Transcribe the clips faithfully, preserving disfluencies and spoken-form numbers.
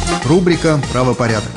Рубрика «Правопорядок».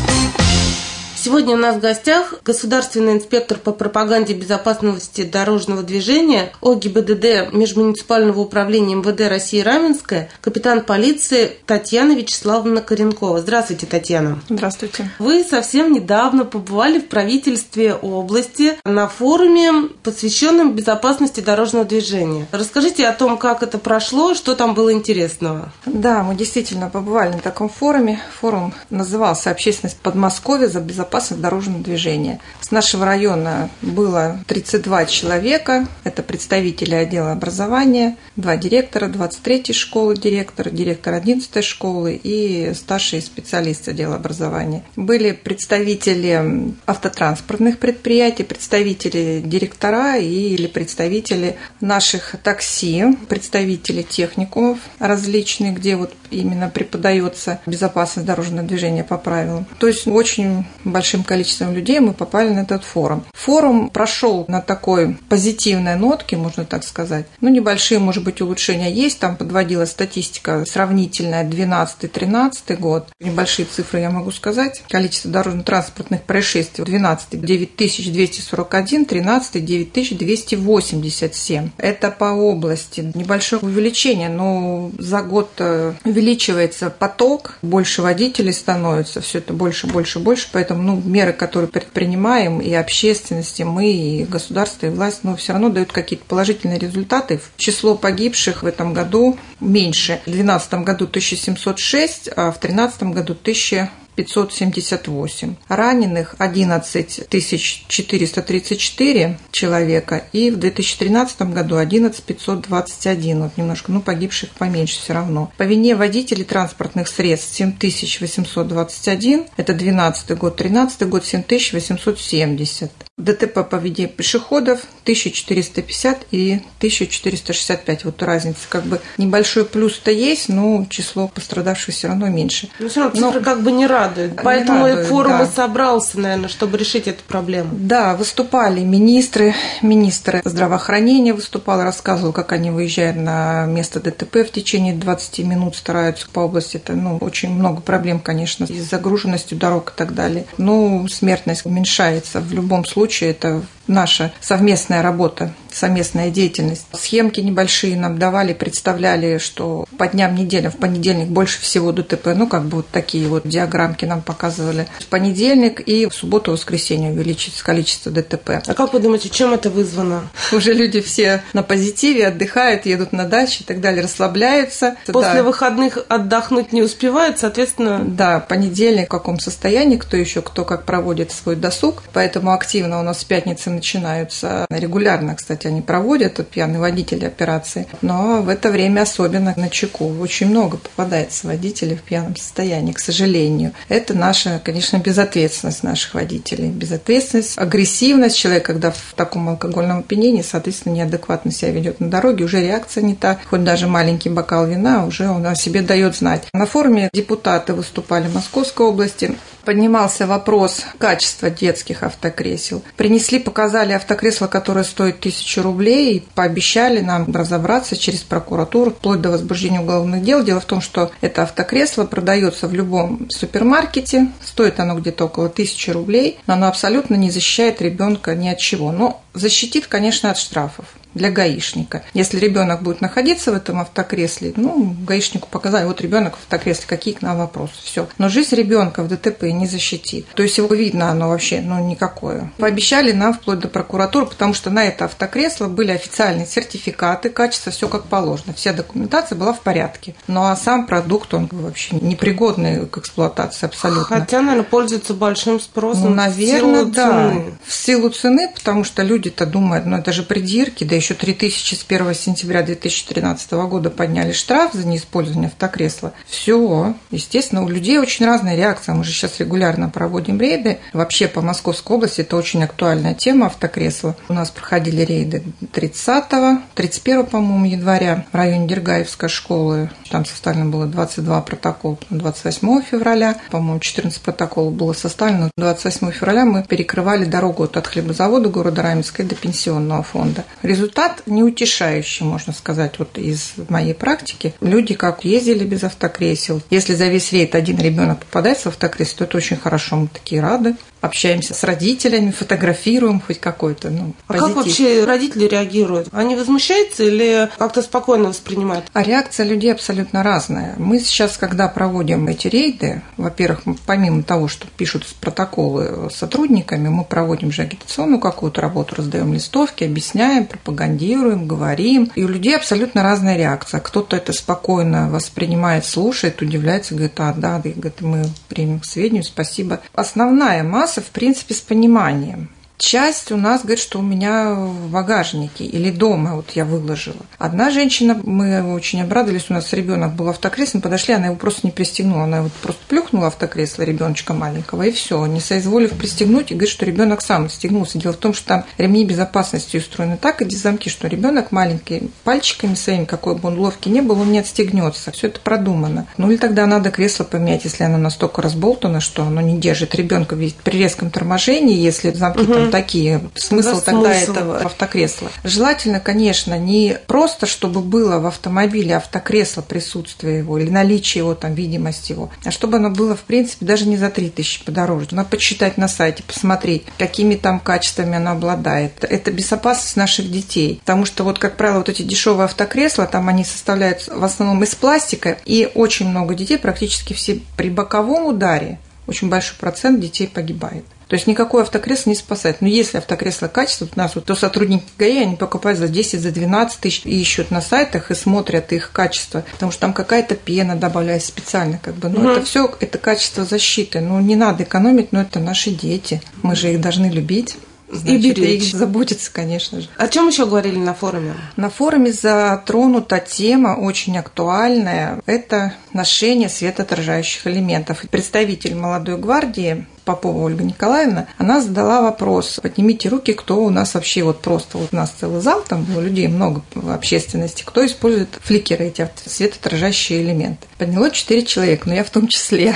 Сегодня у нас в гостях государственный инспектор по пропаганде безопасности дорожного движения о гэ бэ дэ дэ Межмуниципального управления эм вэ дэ России Раменское, капитан полиции Татьяна Вячеславовна Коренкова. Здравствуйте, Татьяна. Здравствуйте. Вы совсем недавно побывали в правительстве области на форуме, посвященном безопасности дорожного движения. Расскажите о том, как это прошло, что там было интересного. Да, мы действительно побывали на таком форуме. Форум назывался «Общественность Подмосковья за безопасность дорожного движения». С нашего района было тридцать два человека. Это представители отдела образования, два директора, двадцать третьей школы директора, директор одиннадцатой школы и старший специалист отдела образования. Были представители автотранспортных предприятий, представители директора или представители наших такси, представители техникумов различных, где вот именно преподается безопасность дорожного движения по правилам. То есть очень большим количеством людей мы попали на этот форум. Форум прошел на такой позитивной нотке, можно так сказать. Ну, небольшие, может быть, улучшения есть. Там подводилась статистика сравнительная двенадцатый-тринадцатый год. Небольшие цифры я могу сказать. Количество дорожно-транспортных происшествий: двенадцатый – девять тысяч двести сорок один, тринадцатый – девять тысяч двести восемьдесят семь. Это по области. Небольшое увеличение, но за год увеличивается поток, больше водителей становится, все это больше, больше, больше. Поэтому ну, меры, которые предпринимаем, и общественности, мы, и государство, и власть, но все равно дают какие-то положительные результаты. Число погибших в этом году меньше. В две тысячи двенадцатом году тысяча семьсот шесть, а в две тысячи тринадцатом году тысяча пятьсот семьдесят восемь. Раненых одиннадцать тысяч четыреста тридцать четыре человека, и в две тысячи тринадцатом году одиннадцать тысяч пятьсот двадцать один. Вот немножко, ну, погибших поменьше все равно. По вине водителей транспортных средств семь тысяч восемьсот двадцать один, это двенадцатый год, тринадцатый год семь тысяч восемьсот семьдесят. ДТП по вине пешеходов тысяча четыреста пятьдесят и тысяча четыреста шестьдесят пять. Вот разница, как бы небольшой плюс-то есть, но число пострадавших все равно меньше. Но все равно цифры но... как бы не радуют. Поэтому радует, и форум да. и собрался, наверное, чтобы решить эту проблему. Да, выступали министры, министр здравоохранения выступал, рассказывал, как они выезжают на место ДТП в течение двадцати минут, стараются по области. Это, ну, очень много проблем, конечно, с загруженностью дорог и так далее. Но смертность уменьшается. В любом случае, это наша совместная работа, совместная деятельность. Схемки небольшие нам давали, представляли, что по дням недели, в понедельник больше всего ДТП, ну, как бы вот такие вот диаграммки нам показывали. В понедельник и в субботу и воскресенье увеличится количество ДТП. А как вы думаете, чем это вызвано? Уже люди все на позитиве, отдыхают, едут на дачу и так далее, расслабляются. После да. выходных отдохнуть не успевают, соответственно... Да, понедельник в каком состоянии, кто еще, кто как проводит свой досуг, поэтому активно у нас с пятницы начинаются. Регулярно, кстати, они проводят, тут пьяные водители операции, но в это время особенно начеку. Очень много попадается водителей в пьяном состоянии, к сожалению. Это наша, конечно, безответственность наших водителей. Безответственность, агрессивность. Человек, когда в таком алкогольном опьянении, соответственно, неадекватно себя ведет на дороге, уже реакция не та. Хоть даже маленький бокал вина уже он о себе дает знать. На форуме депутаты выступали в Московской области. Поднимался вопрос качества детских автокресел. Принесли, показали автокресло, которое стоит тысячу рублей, и пообещали нам разобраться через прокуратуру, вплоть до возбуждения уголовных дел. Дело в том, что это автокресло продается в любом супермаркете, стоит оно где-то около тысячи рублей, но оно абсолютно не защищает ребенка ни от чего. Но защитит, конечно, от штрафов для гаишника. Если ребенок будет находиться в этом автокресле, ну, гаишнику показали, вот ребенок в автокресле, какие к нам вопросы, все. Но жизнь ребенка в ДТП не защитит. То есть его видно оно вообще, ну, никакое. Пообещали нам вплоть до прокуратуры, потому что на это автокресло были официальные сертификаты, качество, все как положено. Вся документация была в порядке. Ну, а сам продукт, он вообще непригодный к эксплуатации абсолютно. Хотя, наверное, пользуется большим спросом. Ну, наверное, в силу да. цены. В силу цены, потому что люди-то думают, ну, это же придирки, да еще три тысячи с первого сентября две тысячи тринадцатого года подняли штраф за неиспользование автокресла. Все. Естественно, у людей очень разная реакция. Мы же сейчас регулярно проводим рейды. Вообще по Московской области это очень актуальная тема автокресла. У нас проходили рейды тридцатого, тридцать первого, по-моему, января в районе Дергаевской школы. Там составлено было двадцать два протокола. двадцать восьмого февраля, по-моему, четырнадцать протоколов было составлено. двадцать восьмого февраля мы перекрывали дорогу от хлебозавода города Раменска до пенсионного фонда. Результат результат неутешающий, можно сказать, вот из моей практики. Люди как ездили без автокресел. Если за весь рейд один ребенок попадается в автокресло, то это очень хорошо, мы такие рады. Общаемся с родителями, фотографируем хоть какой-то, ну, а позитив. как вообще родители реагируют? Они возмущаются или как-то спокойно воспринимают? А реакция людей абсолютно разная. Мы сейчас, когда проводим эти рейды, во-первых, помимо того, что пишут протоколы с сотрудниками, мы проводим же агитационную какую-то работу, раздаем листовки, объясняем, пропагандируем, говорим. И у людей абсолютно разная реакция. Кто-то это спокойно воспринимает, слушает, удивляется, говорит, а, да, говорит, мы примем к сведению, спасибо. Основная масса, в принципе, с пониманием. Часть у нас говорит, что у меня в багажнике или дома вот я выложила. Одна женщина, мы очень обрадовались, у нас ребенок был в автокресле, мы подошли, она его просто не пристегнула, она его просто плюхнула в автокресло ребеночка маленького, и все, не соизволив пристегнуть, и говорит, что ребенок сам стегнулся. Дело в том, что там ремни безопасности устроены так, эти замки, что ребенок маленький, пальчиками своими, какой бы он ловкий не был, он не отстегнется. Все это продумано. Ну или тогда надо кресло поменять, если оно настолько разболтано, что оно не держит ребенка при резком торможении, если замки угу. там такие. Смысл да, тогда смысл. Этого автокресла. Желательно, конечно, не просто, чтобы было в автомобиле автокресло, присутствие его или наличие его, там, видимость его, а чтобы оно было, в принципе, даже не за три тысячи подороже. Надо почитать на сайте, посмотреть, какими там качествами оно обладает. Это безопасность наших детей. Потому что, вот, как правило, вот эти дешевые автокресла, там они составляют в основном из пластика, и очень много детей, практически все при боковом ударе, очень большой процент детей погибает. То есть никакое автокресло не спасает. Но если автокресло качество, у нас вот, то сотрудники ГАИ, они покупают за десять, за двенадцать тысяч и ищут на сайтах и смотрят их качество, потому что там какая-то пена добавляется специально. Как бы. Но угу. это все это качество защиты. Ну, не надо экономить, но это наши дети. Мы же их должны любить. Значит, и беречь. Заботиться, конечно же. О чем еще говорили на форуме? На форуме затронута тема очень актуальная. Это ношение светоотражающих элементов. Представитель молодой гвардии Попова Ольга Николаевна, она задала вопрос: поднимите руки, кто у нас вообще вот просто, вот у нас целый зал, там было людей много в общественности, кто использует фликеры, эти светоотражающие элементы. Подняло четыре человека, но я в том числе.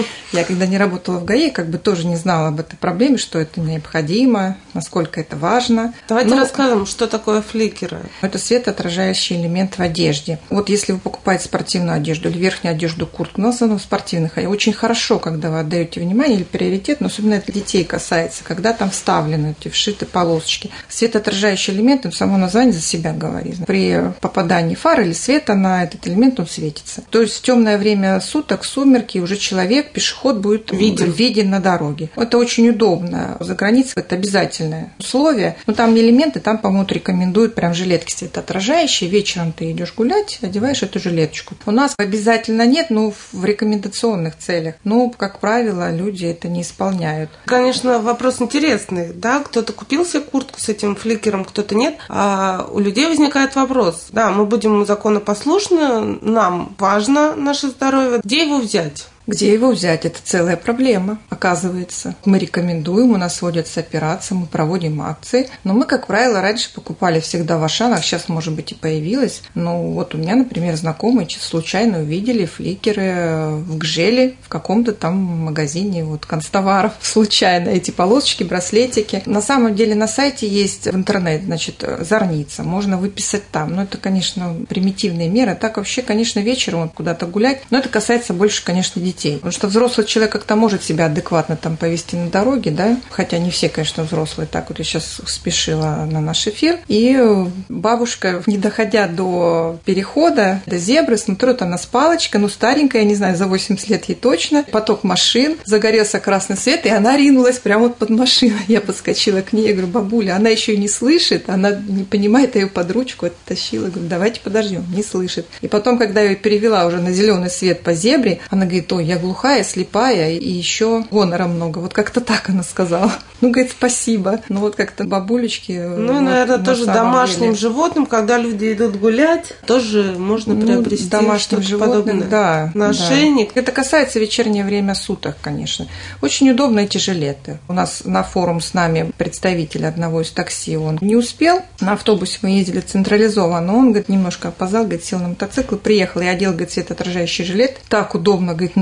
Я когда не работала в ГАИ, как бы тоже не знала об этой проблеме, что это необходимо, насколько это важно. Давайте но... расскажем, что такое фликеры. Это светоотражающий элемент в одежде. Вот если вы покупаете спортивную одежду или верхнюю одежду, куртку, у нас она в спортивных, очень хорошо, когда вы отдаете внимание или приоритет, но особенно это детей касается, когда там вставлены эти вшиты полосочки. Светоотражающий элемент, он само название за себя говорит. При попадании фар или света на этот элемент он светится. То есть в темное время суток, сумерки, уже человек, пешеход будет виден, виден на дороге. Это очень удобно. За границей это обязательное условие. Но там не элементы, там, по-моему, рекомендуют прям жилетки светоотражающие. Вечером ты идешь гулять, одеваешь эту жилеточку. У нас обязательно нет, но в рекомендационных целях. Но, как правило, люди это не исполняют. Конечно, вопрос интересный, да, кто-то купил себе куртку с этим фликером, кто-то нет, а у людей возникает вопрос, да, мы будем законопослушны, нам важно наше здоровье, где его взять? Где его взять? Это целая проблема, оказывается. Мы рекомендуем, у нас вводятся операции, мы проводим акции. Но мы, как правило, раньше покупали всегда в Ашанах, сейчас, может быть, и появилось. Но вот у меня, например, знакомые случайно увидели фликеры в Гжеле, в каком-то там магазине вот, канцтоваров. Случайно эти полосочки, браслетики. На самом деле на сайте есть в интернете, значит, зорница. Можно выписать там. Но это, конечно, примитивные меры. Так вообще, конечно, вечером вот, куда-то гулять. Но это касается больше, конечно, детей. Потому что взрослый человек как-то может себя адекватно там повести на дороге, да, хотя не все, конечно, взрослые. Так вот я сейчас спешила на наш эфир, и бабушка, не доходя до перехода, до зебры, смотрит, она с палочкой, ну, старенькая, я не знаю, за восемьдесят лет ей точно, поток машин, загорелся красный свет, и она ринулась прямо вот под машину. Я подскочила к ней, я говорю: бабуля, она еще и не слышит, она не понимает, я ее под ручку оттащила, говорю: давайте подождем, не слышит. И потом, когда я ее перевела уже на зеленый свет по зебре, она говорит: ой, я глухая, слепая, и еще гонора много. Вот как-то так она сказала. Ну, говорит, спасибо. Ну, вот как-то бабулечки... Ну, вот, наверное, на тоже домашним деле. Животным, когда люди идут гулять, тоже можно ну, приобрести домашним животным, подобное. Да, на ошейник. Да. Это касается вечернее время суток, конечно. Очень удобно эти жилеты. У нас на форум с нами представитель одного из такси, он не успел. На автобусе мы ездили централизованно. Он, говорит, немножко опоздал, говорит, сел на мотоцикл, приехал и одел, говорит, светоотражающий жилет. Так удобно, говорит, на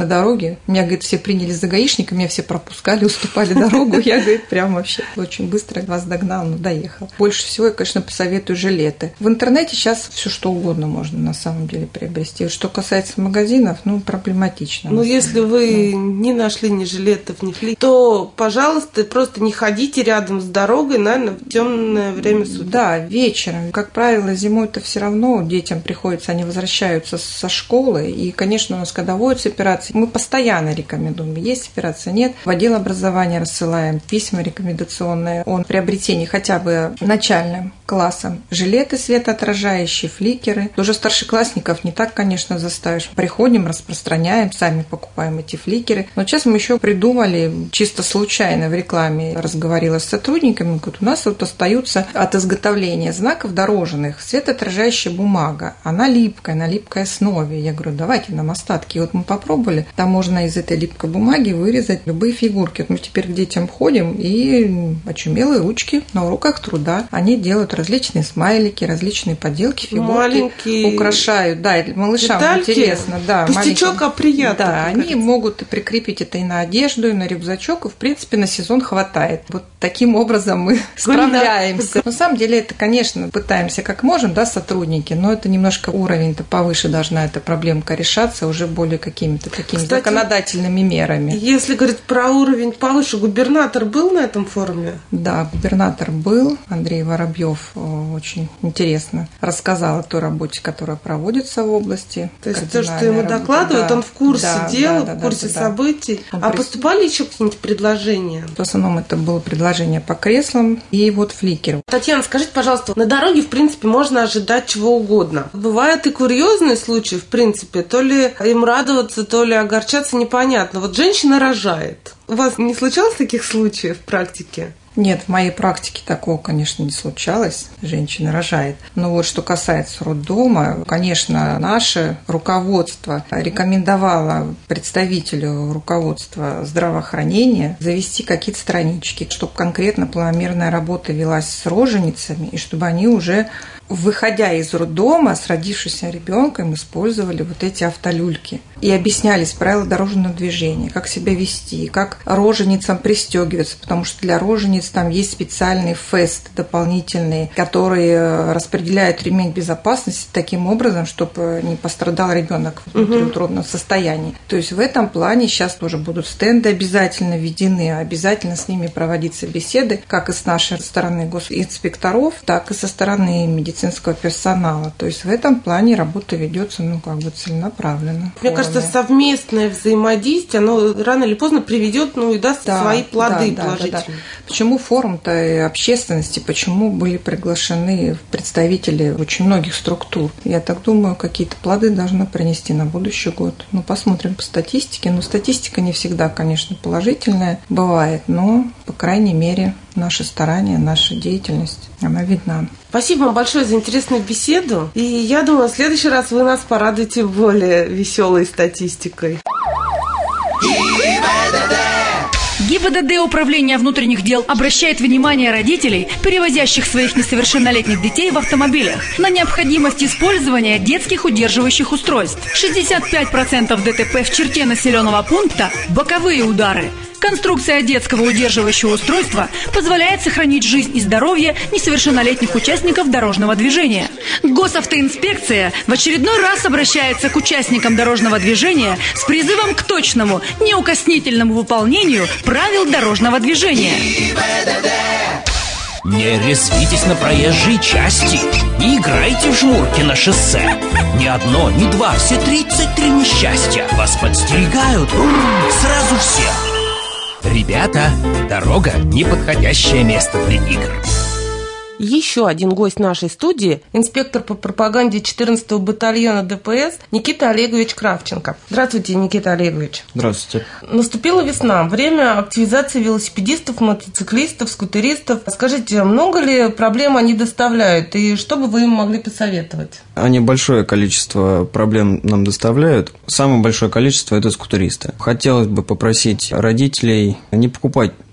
на дороге. Меня, говорит, все приняли за гаишника, меня все пропускали, уступали дорогу. Я, говорит, прям вообще очень быстро вас догнал, ну, доехал. Больше всего я, конечно, посоветую жилеты. В интернете сейчас все что угодно можно на самом деле приобрести. Что касается магазинов, ну, проблематично. Ну, если вы ну. не нашли ни жилетов, ни флик, то, пожалуйста, просто не ходите рядом с дорогой, наверное, в темное время суток. Да, вечером. Как правило, зимой-то все равно детям приходится, они возвращаются со школы. И, конечно, у нас, когда вводятся операции, мы постоянно рекомендуем. Есть операция, нет. В отдел образования рассылаем письма рекомендационные о приобретении хотя бы начальным классом жилеты светоотражающие, фликеры. Уже старшеклассников не так, конечно, заставишь. Приходим, распространяем, сами покупаем эти фликеры. Но сейчас мы еще придумали, чисто случайно в рекламе разговаривала с сотрудниками, говорят, у нас вот остаются от изготовления знаков дорожных светоотражающая бумага. Она липкая, на липкой основе. Я говорю, давайте нам остатки. И вот мы попробовали, там можно из этой липкой бумаги вырезать любые фигурки. Вот мы теперь к детям ходим, и очумелые ручки на уроках труда. Они делают различные смайлики, различные поделки, фигурки. Маленькие украшают. Да, малышам детальки. Интересно. Да, пустячок, а приятно. Да, они кажется. Могут прикрепить это и на одежду, и на рюкзачок, и, в принципе, на сезон хватает. Вот таким образом мы справляемся. На самом деле, это, конечно, пытаемся как можем, да, сотрудники, но это немножко уровень-то повыше должна эта проблемка решаться уже более какими-то такими Кстати, законодательными мерами. Если говорить про уровень повыше, губернатор был на этом форуме? Да, губернатор был. Андрей Воробьев очень интересно рассказал о той работе, которая проводится в области. То есть то, что ему работа. Докладывают, да, он в курсе да, дел, да, да, в курсе да, да, событий. Он а прис... поступали еще какие-нибудь предложения? В основном это было предложение по креслам и вот фликеру. Татьяна, скажите, пожалуйста, на дороге, в принципе, можно ожидать чего угодно. Бывают и курьезные случаи, в принципе, то ли им радоваться, то ли огорчаться, непонятно. Вот женщина рожает. У вас не случалось таких случаев в практике? Нет, в моей практике такого, конечно, не случалось. Женщина рожает. Но вот что касается роддома, конечно, наше руководство рекомендовало представителю руководства здравоохранения завести какие-то странички, чтобы конкретно планомерная работа велась с роженицами, и чтобы они уже, выходя из роддома, с родившимся ребенком использовали вот эти автолюльки. И объяснялись правила дорожного движения, как себя вести, как роженицам пристегиваться, потому что для рожениц там есть специальные фесты дополнительные, которые распределяют ремень безопасности таким образом, чтобы не пострадал ребенок в внутриутробном состоянии. То есть в этом плане сейчас тоже будут стенды обязательно введены, обязательно с ними проводиться беседы, как и с нашей стороны госинспекторов, так и со стороны медицинского персонала. То есть в этом плане работа ведется, ну, как бы целенаправленно. Мне кажется, совместное взаимодействие, оно рано или поздно приведет, ну, и даст да, свои плоды да, положительные. Да, да, да. Почему форум-то и общественности, почему были приглашены представители очень многих структур? Я так думаю, какие-то плоды должны принести на будущий год. Ну, посмотрим по статистике. Ну, статистика не всегда, конечно, положительная бывает, но, по крайней мере, наши старания, наша деятельность, она видна. Спасибо вам большое за интересную беседу. И я думаю, в следующий раз вы нас порадуете более веселой статистикой. ГИБДД Управления внутренних дел обращает внимание родителей, перевозящих своих несовершеннолетних детей в автомобилях, на необходимость использования детских удерживающих устройств. шестьдесят пять процентов ДТП в черте населенного пункта – боковые удары. Конструкция детского удерживающего устройства позволяет сохранить жизнь и здоровье несовершеннолетних участников дорожного движения. Госавтоинспекция в очередной раз обращается к участникам дорожного движения с призывом к точному, неукоснительному выполнению правил дорожного движения. Не резвитесь на проезжей части, не играйте в жмурки на шоссе. Ни одно, ни два, все тридцать три несчастья вас подстерегают сразу всех. Ребята, дорога – неподходящее место для игр. Еще один гость нашей студии – инспектор по пропаганде четырнадцатого батальона ДПС Никита Олегович Кравченко. Здравствуйте, Никита Олегович. Здравствуйте. Наступила весна, время активизации велосипедистов, мотоциклистов, скутеристов. Скажите, много ли проблем они доставляют, и что бы вы им могли посоветовать? Они большое количество проблем нам доставляют. Самое большое количество – это скутеристы. Хотелось бы попросить родителей не покупать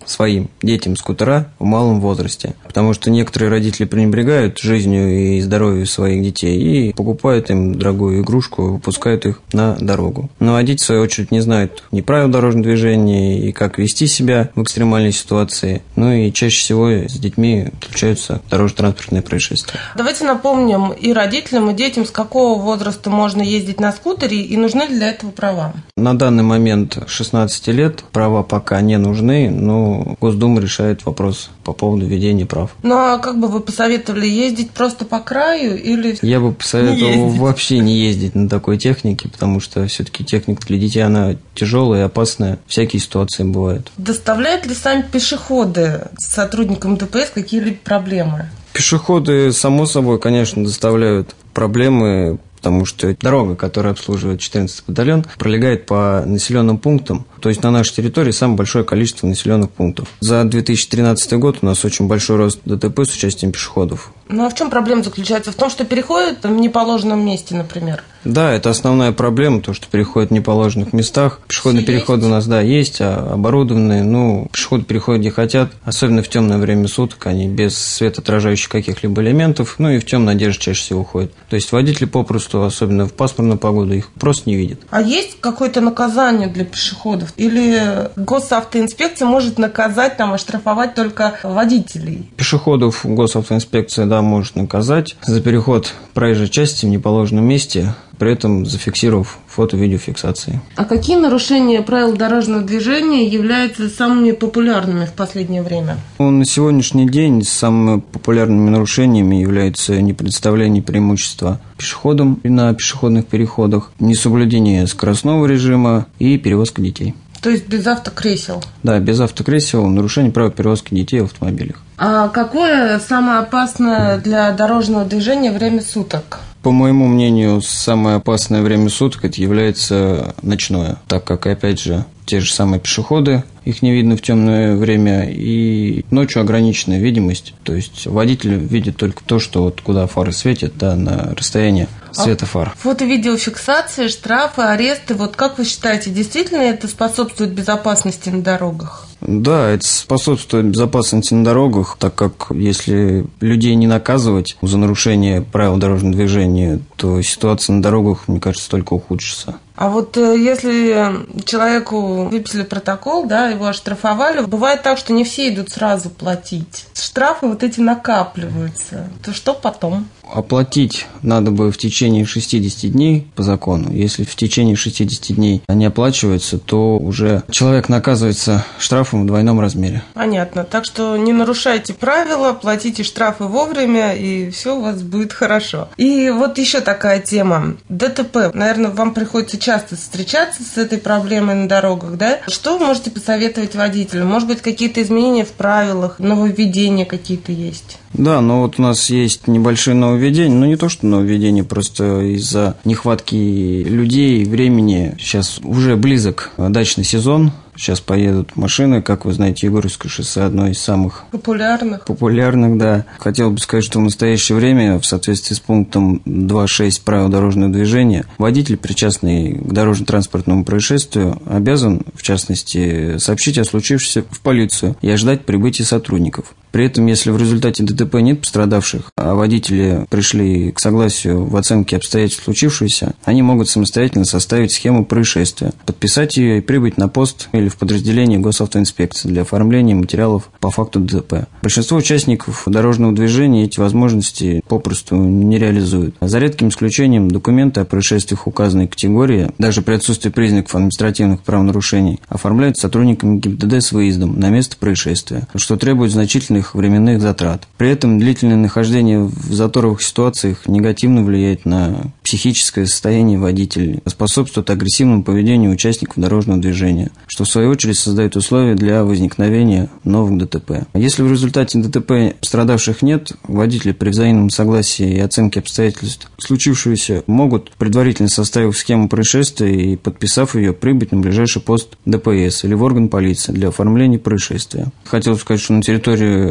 своим детям скутера в малом возрасте. Потому что некоторые родители пренебрегают жизнью и здоровьем своих детей и покупают им дорогую игрушку, выпускают их на дорогу. Но водители, в свою очередь, не знают ни правил дорожного движения и как вести себя в экстремальной ситуации. Ну и чаще всего с детьми случаются дорожно-транспортные происшествия. Давайте напомним и родителям, и детям, с какого возраста можно ездить на скутере и нужны ли для этого права. На данный момент шестнадцати лет права пока не нужны, но Госдума решает вопрос по поводу введения прав. Ну а как бы вы посоветовали, ездить просто по краю или... Я бы посоветовал не вообще не ездить на такой технике, потому что все-таки техника для детей, она тяжелая и опасная. Всякие ситуации бывают. Доставляют ли сами пешеходы сотрудникам ДПС какие-либо проблемы? Пешеходы, само собой, конечно, доставляют проблемы, потому что дорога, которая обслуживает четырнадцатый батальон, пролегает по населенным пунктам. То есть на нашей территории самое большое количество населенных пунктов. За две тысячи тринадцатый год у нас очень большой рост ДТП с участием пешеходов. Ну а в чем проблема заключается? В том, что переходят в неположенном месте, например? Да, это основная проблема, то, что переходят в неположенных местах. Пешеходные переходы у нас, да, есть, а оборудованные. Ну, пешеходы переходят где хотят, особенно в темное время суток, они без светоотражающих каких-либо элементов, ну и в темной одежде чаще всего ходят. То есть водители попросту, особенно в пасмурную погоду, их просто не видят. А есть какое-то наказание для пешеходов? Или госавтоинспекция может наказать, там, оштрафовать только водителей? Пешеходов госавтоинспекция, да, может наказать за переход проезжей части в неположенном месте, при этом зафиксировав фото-видеофиксации. А какие нарушения правил дорожного движения являются самыми популярными в последнее время? На сегодняшний день самыми популярными нарушениями являются непредоставление преимущества пешеходам на пешеходных переходах, несоблюдение скоростного режима и перевозка детей. То есть без автокресел? Да, без автокресел, нарушение правил перевозки детей в автомобилях. А какое самое опасное для дорожного движения время суток? По моему мнению, самое опасное время суток это является ночное, так как, опять же, те же самые пешеходы, их не видно в темное время, и ночью ограниченная видимость, то есть водитель видит только то, что вот куда фары светят, да, на расстояние света фар. Фото-видеофиксация, штрафы, аресты, вот как вы считаете, действительно это способствует безопасности на дорогах? Да, это способствует безопасности на дорогах, так как если людей не наказывать за нарушение правил дорожного движения, то ситуация на дорогах, мне кажется, только ухудшится. А вот если человеку выписали протокол, да, его оштрафовали, бывает так, что не все идут сразу платить. Штрафы вот эти накапливаются. То что потом? Оплатить надо бы в течение шестидесяти дней по закону. Если в течение шестидесяти дней не оплачивается, то уже человек наказывается штрафом в двойном размере. Понятно. Так что не нарушайте правила, платите штрафы вовремя, и все у вас будет хорошо. И вот еще такая тема. ДТП. Наверное, вам приходится часто встречаться с этой проблемой на дорогах, да? Что вы можете посоветовать водителям? Может быть, какие-то изменения в правилах, нововведения какие-то есть? Да, но вот у нас есть небольшие нововведения, ну не то что нововведения, просто из-за нехватки людей, времени. Сейчас уже близок дачный сезон. Сейчас поедут машины, как вы знаете, Егорьевское шоссе одно из самых популярных. Популярных, да. Хотел бы сказать, что в настоящее время, в соответствии с пунктом два точка шесть правил дорожного движения, водитель, причастный к дорожно-транспортному происшествию, обязан, в частности, сообщить о случившемся в полицию и ожидать прибытия сотрудников. При этом, если в результате ДТП нет пострадавших, а водители пришли к согласию в оценке обстоятельств случившегося, они могут самостоятельно составить схему происшествия, подписать ее и прибыть на пост или в подразделение госавтоинспекции для оформления материалов по факту ДТП. Большинство участников дорожного движения эти возможности попросту не реализуют. За редким исключением документы о происшествиях указанной категории, даже при отсутствии признаков административных правонарушений, оформляют сотрудниками ГИБДД с выездом на место происшествия, что требует значительных временных затрат. При этом длительное нахождение в заторовых ситуациях негативно влияет на психическое состояние водителей, способствует агрессивному поведению участников дорожного движения, что в свою очередь создает условия для возникновения новых ДТП. Если в результате ДТП пострадавших нет, водители при взаимном согласии и оценке обстоятельств случившегося могут, предварительно составив схему происшествия и подписав ее, прибыть на ближайший пост ДПС или в орган полиции для оформления происшествия. Хотел сказать, что на территории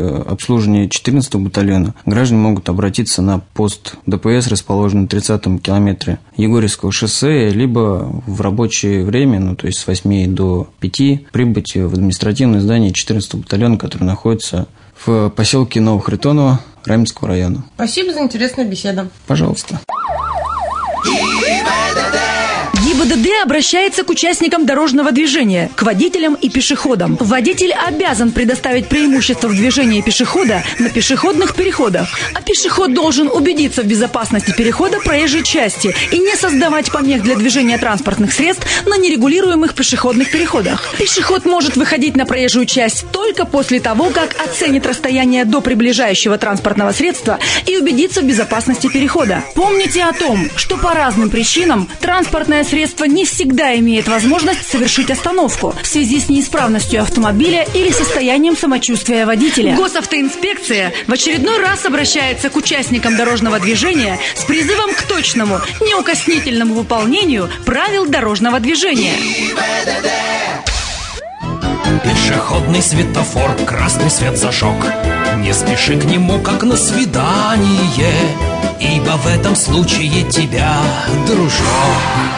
обслуживания четырнадцатого батальона граждане могут обратиться на пост ДПС, расположенный на тридцатом километре Егорьевского шоссе, либо в рабочее время, ну, то есть с восьми до пяти, прибыть в административное здание четырнадцатого батальона, которое находится в поселке Новохритоново Раменского района. Спасибо за интересную беседу. Пожалуйста. ГИБДД обращается к участникам дорожного движения, к водителям и пешеходам. Водитель обязан предоставить преимущество в движении пешехода на пешеходных переходах, а пешеход должен убедиться в безопасности перехода проезжей части и не создавать помех для движения транспортных средств на нерегулируемых пешеходных переходах. Пешеход может выходить на проезжую часть только после того, как оценит расстояние до приближающего транспортного средства и убедится в безопасности перехода. Помните о том, что по разным причинам транспортное средство не всегда имеет возможность совершить остановку в связи с неисправностью автомобиля или состоянием самочувствия водителя. Госавтоинспекция в очередной раз обращается к участникам дорожного движения с призывом к точному, неукоснительному выполнению правил дорожного движения. Пешеходный светофор, красный свет зажег. Не спеши к нему, как на свидание, ибо в этом случае тебя, дружок,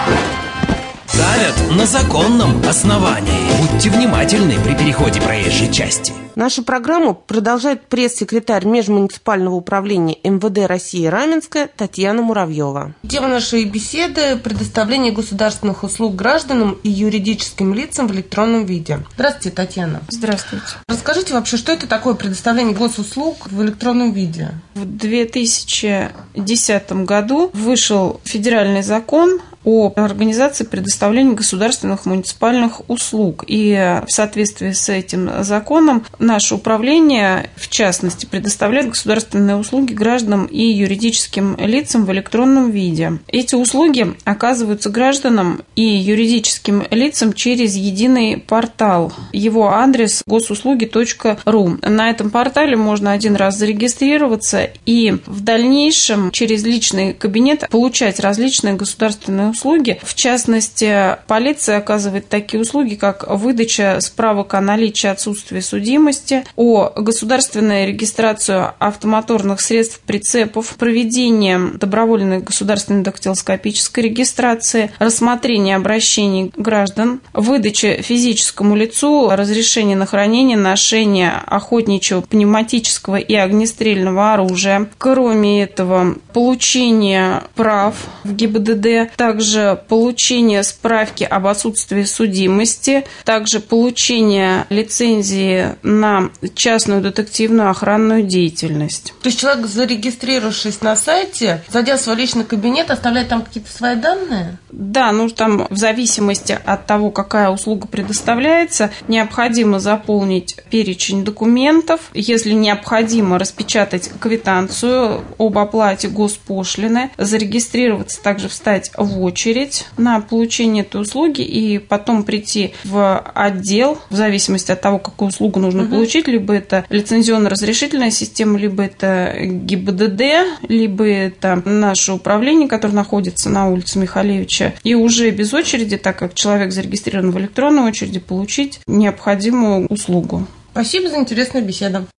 давят на законном основании. Будьте внимательны при переходе проезжей части. Нашу программу продолжает пресс-секретарь Межмуниципального управления эм вэ дэ России Раменское Татьяна Муравьева. Тема нашей беседы – предоставление государственных услуг гражданам и юридическим лицам в электронном виде. Здравствуйте, Татьяна. Здравствуйте. Расскажите вообще, что это такое предоставление госуслуг в электронном виде? В две тысячи десятом году вышел федеральный закон о организации предоставления государственных муниципальных услуг. И в соответствии с этим законом наше управление, в частности, предоставляет государственные услуги гражданам и юридическим лицам в электронном виде. Эти услуги оказываются гражданам и юридическим лицам через единый портал. Его адрес госуслуги точка ру. На этом портале можно один раз зарегистрироваться и в дальнейшем через личный кабинет получать различные государственные услуги. В частности, полиция оказывает такие услуги, как выдача справок о наличии отсутствия судимости, о государственной регистрации автомоторных средств, прицепов, проведение добровольной государственной дактилоскопической регистрации, рассмотрение обращений граждан, выдача физическому лицу разрешения на хранение, ношение охотничьего, пневматического и огнестрельного оружия. Кроме этого, получение прав в ГИБДД, также получение справки об отсутствии судимости, также получение лицензии на частную детективную охранную деятельность. То есть человек, зарегистрировавшись на сайте, зайдя в свой личный кабинет, оставляет там какие-то свои данные? Да, ну там в зависимости от того, какая услуга предоставляется, необходимо заполнить перечень документов, если необходимо распечатать квитанцию об оплате госпошлины, зарегистрироваться, также встать в очередь на получение этой услуги и потом прийти в отдел, в зависимости от того, какую услугу нужно угу. получить, либо это лицензионно-разрешительная система, либо это ГИБДД, либо это наше управление, которое находится на улице Михалевича, и уже без очереди, так как человек зарегистрирован в электронной очереди, получить необходимую услугу. Спасибо за интересную беседу.